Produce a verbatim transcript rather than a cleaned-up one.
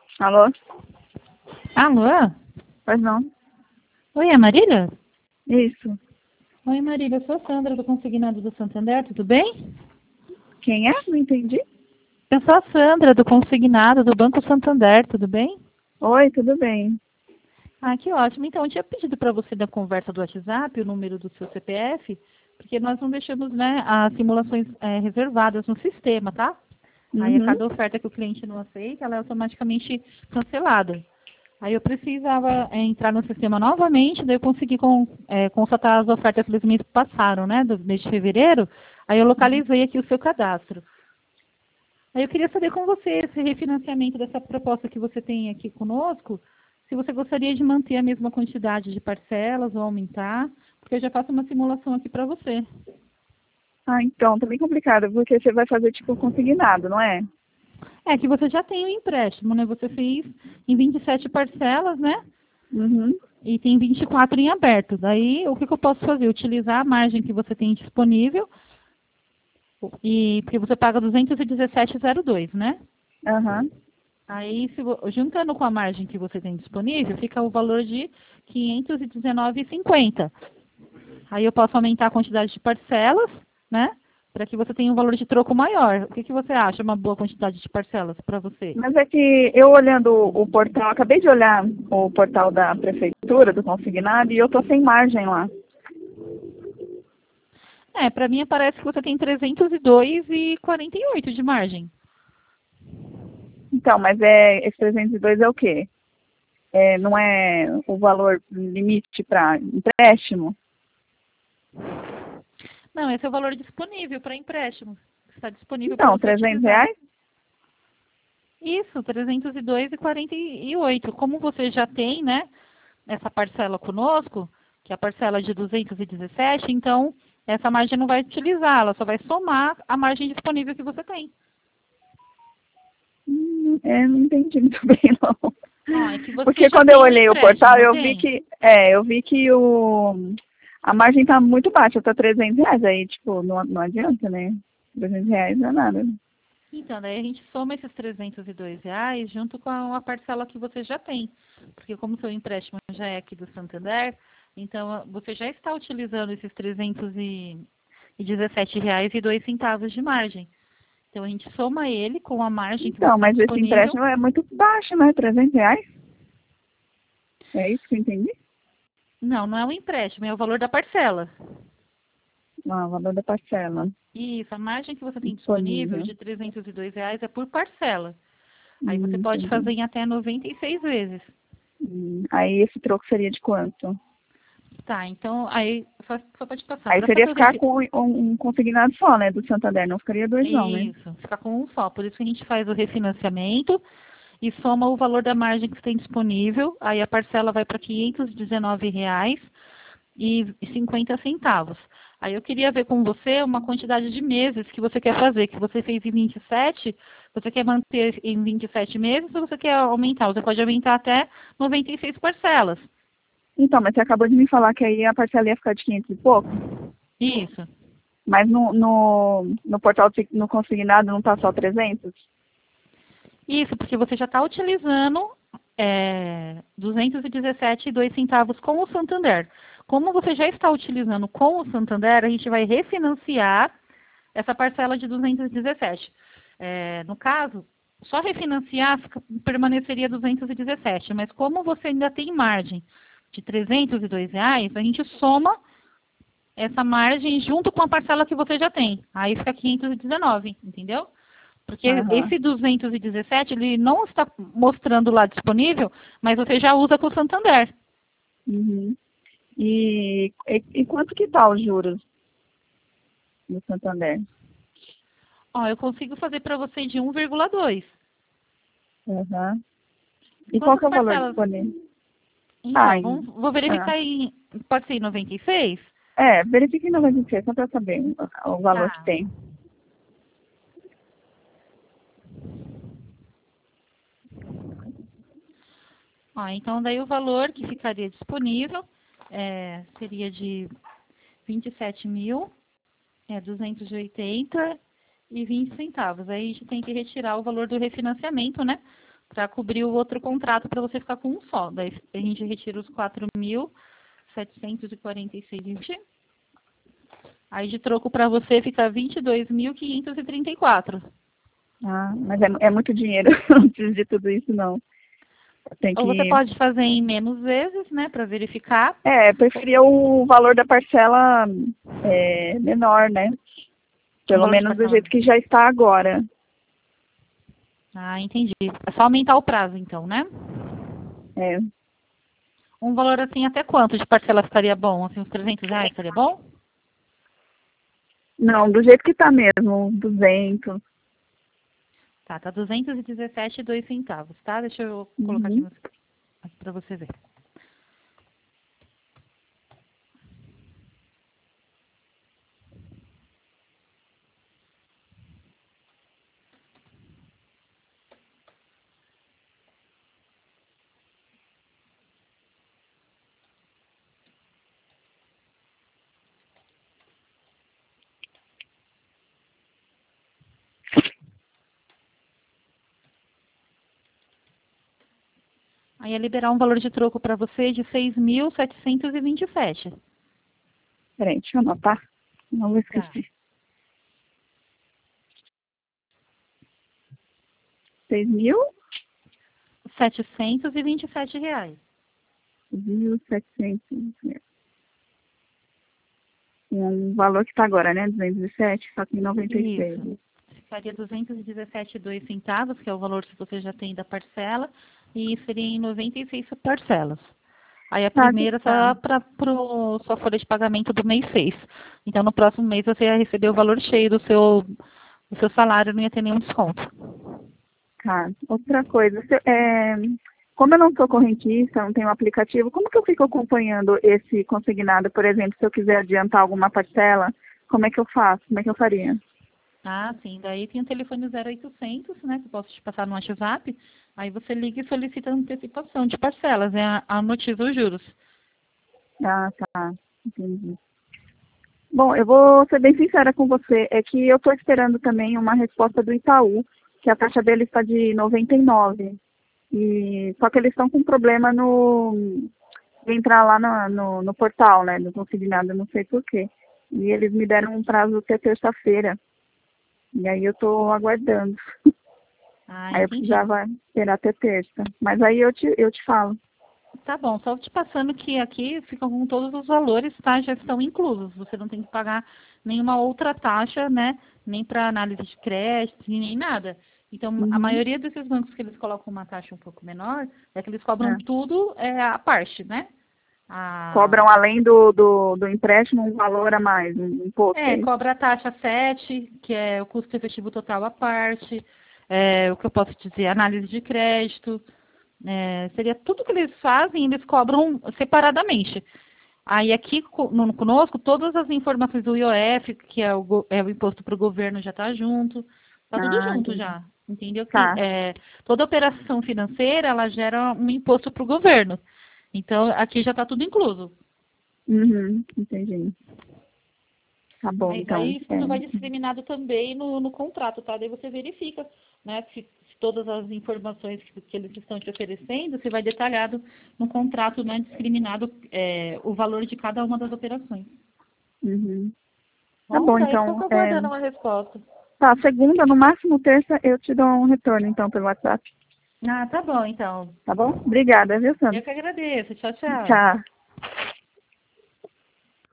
Alô? Alô? Pois não? Oi, é a Marília? Isso. Oi, Marília, eu sou a Sandra do Consignado do Santander, tudo bem? Quem é? Não entendi. Eu sou a Sandra do Consignado do Banco Santander, tudo bem? Oi, tudo bem? Ah, que ótimo. Então, eu tinha pedido para você da conversa do WhatsApp o número do seu C P F, porque nós não deixamos, né, as simulações é, reservadas no sistema, tá? Aí, a Uhum. cada oferta que o cliente não aceita, ela é automaticamente cancelada. Aí eu precisava é, entrar no sistema novamente, daí eu consegui com, é, constatar as ofertas que eles me passaram, né, do mês de fevereiro. Aí eu localizei aqui o seu cadastro. Aí eu queria saber com você esse refinanciamento dessa proposta que você tem aqui conosco, se você gostaria de manter a mesma quantidade de parcelas ou aumentar, porque eu já faço uma simulação aqui para você. Ah, então, tá bem complicado, porque você vai fazer tipo consignado, não é? É que você já tem o empréstimo, né? Você fez em vinte e sete parcelas, né? Uhum. E tem vinte e quatro em aberto. Daí, o que, que eu posso fazer? Utilizar a margem que você tem disponível, e porque você paga duzentos e dezessete vírgula zero dois, né? Aham. Aí, se, vo- juntando com a margem que você tem disponível, fica o valor de quinhentos e dezenove vírgula cinquenta. Aí eu posso aumentar a quantidade de parcelas, né? Para que você tenha um valor de troco maior. O que, que você acha uma boa quantidade de parcelas para você? Mas é que eu olhando o portal, acabei de olhar o portal da prefeitura, do consignado, e eu tô sem margem lá. É, para mim parece que você tem trezentos e dois vírgula quarenta e oito de margem. Então, mas é, esse trezentos e dois é o quê? É, não é o valor limite para empréstimo? Não, esse é o valor disponível para empréstimo. Está disponível para Então, você trezentos utilizar. reais? Isso, trezentos e dois vírgula quarenta e oito. Como você já tem, né, essa parcela conosco, que é a parcela de duzentos e dezessete, então essa margem não vai utilizar, ela só vai somar a margem disponível que você tem. Hum, é, não entendi muito bem, não. Ó, é que você Porque já quando eu tem o olhei o empréstimo, portal, não eu vi tem? que, é, eu vi que o, a margem tá muito baixa, tá trezentos reais, aí, tipo, não, não adianta, né? trezentos reais não é nada. Então, daí a gente soma esses trezentos e dois reais junto com a, a parcela que você já tem. Porque como seu empréstimo já é aqui do Santander, então você já está utilizando esses trezentos e dezessete reais e dois centavos de margem. Então a gente soma ele com a margem que você Então, tem mas esse disponível. empréstimo é muito baixo, né? trezentos reais? É isso que eu entendi? Não, não é o empréstimo, é o valor da parcela. Ah, o valor da parcela Isso, a margem que você tem disponível disponível. de trezentos e dois reais é por parcela. Aí você Hum, pode entendi. fazer em até noventa e seis vezes. Hum, aí esse troco seria de quanto? Tá, então aí só, só pode passar. Aí Para seria fazer o ficar refi... com um, um consignado só, né, do Santander, não ficaria dois não, né? Isso, ficar com um só. Por isso que a gente faz o refinanciamento e soma o valor da margem que você tem disponível. Aí a parcela vai para quinhentos e dezenove reais e cinquenta centavos. Aí eu queria ver com você uma quantidade de meses que você quer fazer, que você fez em vinte e sete, você quer manter em vinte e sete meses ou você quer aumentar? Você pode aumentar até noventa e seis parcelas. Então, mas você acabou de me falar que aí a parcela ia ficar de quinhentos e pouco, Isso. mas no, no, no portal, de- no consignado não tá só trezentos? Isso, porque você já está utilizando é, duzentos e dezessete e dois centavos com o Santander. Como você já está utilizando com o Santander, a gente vai refinanciar essa parcela de duzentos e dezessete. É, no caso, só refinanciar fica- permaneceria duzentos e dezessete, mas como você ainda tem margem de trezentos e dois reais, a gente soma essa margem junto com a parcela que você já tem. Aí fica quinhentos e dezenove, entendeu? Porque Aham. esse duzentos e dezessete, ele não está mostrando lá disponível, mas você já usa com o Santander. Uhum. E, e, e quanto que tá os juros do Santander? Ó, eu consigo fazer para você de um vírgula dois. Aham. E qual Quantas que é o valor parcelas? disponível? Ah, Então, em- vamos, vou ah. verificar em, pode ser em noventa e seis? É, verifique em noventa e seis, só para saber o, o valor que Tá. tem. Ó, então daí o valor que ficaria disponível é, seria de vinte e sete mil, é, duzentos e oitenta e vinte centavos. Aí a gente tem que retirar o valor do refinanciamento, né? para cobrir o outro contrato para você ficar com um só. Daí a gente retira os quatro mil setecentos e quarenta e seis. Aí de troco para você fica vinte e dois mil quinhentos e trinta e quatro. Ah, mas é, é muito dinheiro. Não preciso de tudo isso, não. Tem Ou você que... pode fazer em menos vezes, né, para verificar. É, preferia o valor da parcela é, menor, né? Pelo Valor de menos do parcela. jeito que já está agora. Ah, entendi. É só aumentar o prazo, então, né? É. Um valor assim, até quanto de parcela ficaria bom? Assim, uns trezentos reais seria bom? Não, do jeito que está mesmo, duzentos. Tá, tá duzentos e dezessete e dois centavos, tá? Deixa eu colocar aqui, Uhum. no- aqui para você ver. Aí ia liberar um valor de troco para você de seis mil setecentos e vinte e sete. Peraí, deixa eu anotar. Não vou Tá. esquecer. Seis mil? setecentos e vinte e sete reais. Mil setecentos. Um valor que está agora, né? duzentos e sete, só que em noventa e seis. Isso. Ficaria duzentos e dezessete e dois centavos, que é o valor que você já tem da parcela, e seria em noventa e seis parcelas. Aí a Tá, primeira tá. só para sua folha de pagamento do mês seis. Então no próximo mês você ia receber o valor cheio do seu, do seu salário, não ia ter nenhum desconto. Tá. Outra coisa, se- é, como eu não sou correntista, não tenho aplicativo, como que eu fico acompanhando esse consignado? Por exemplo, se eu quiser adiantar alguma parcela, como é que eu faço? Como é que eu faria? Ah, sim. Daí tem o telefone zero oitocentos, né, que eu posso te passar no WhatsApp. Aí você liga e solicita antecipação de parcelas, né, amortiza os juros. Ah, tá. Entendi. Bom, eu vou ser bem sincera com você, é que eu estou esperando também uma resposta do Itaú, que a taxa deles está de noventa e nove. E, só que eles estão com problema no de entrar lá no, no, no portal, né, do consignado, eu não sei por quê. E eles me deram um prazo até terça-feira. E aí eu estou aguardando. Ah, Aí eu entendi. precisava esperar até terça. Mas aí eu te, eu te falo. Tá bom, só te passando que aqui ficam com todos os valores, tá? Já estão inclusos. Você não tem que pagar nenhuma outra taxa, né? Nem para análise de crédito, nem nada. Então, a Uhum. maioria desses bancos que eles colocam uma taxa um pouco menor, é que eles cobram É. tudo é, à parte, né? A, Cobram além do, do, do empréstimo um valor a mais, um imposto, é, é isso? cobra a taxa sete, que é o custo efetivo total à parte, é, o que eu posso dizer, análise de crédito, é, seria tudo que eles fazem, eles cobram separadamente. Aí aqui co- no- conosco, todas as informações do I O F, que é o, go- é o imposto para o governo, já está junto, está tudo Ah, junto entendi. já, entendeu? Que, Tá. é, toda operação financeira, ela gera um imposto para o governo. Então, aqui já está tudo incluso. Uhum, entendi. Tá bom, Mas então. aí isso É. tudo vai discriminado também no, no contrato, tá? Daí você verifica, né, se, se todas as informações que, que eles estão te oferecendo, se vai detalhado no contrato, né, discriminado é, o valor de cada uma das operações. Uhum. Tá Bom, bom, daí então. fico É, aguardando uma resposta. tá, segunda, no máximo terça, eu te dou um retorno, então, pelo WhatsApp. Ah, tá bom, então. Tá bom? Obrigada, viu, Eu Sandra? que agradeço. Tchau, tchau. Tchau.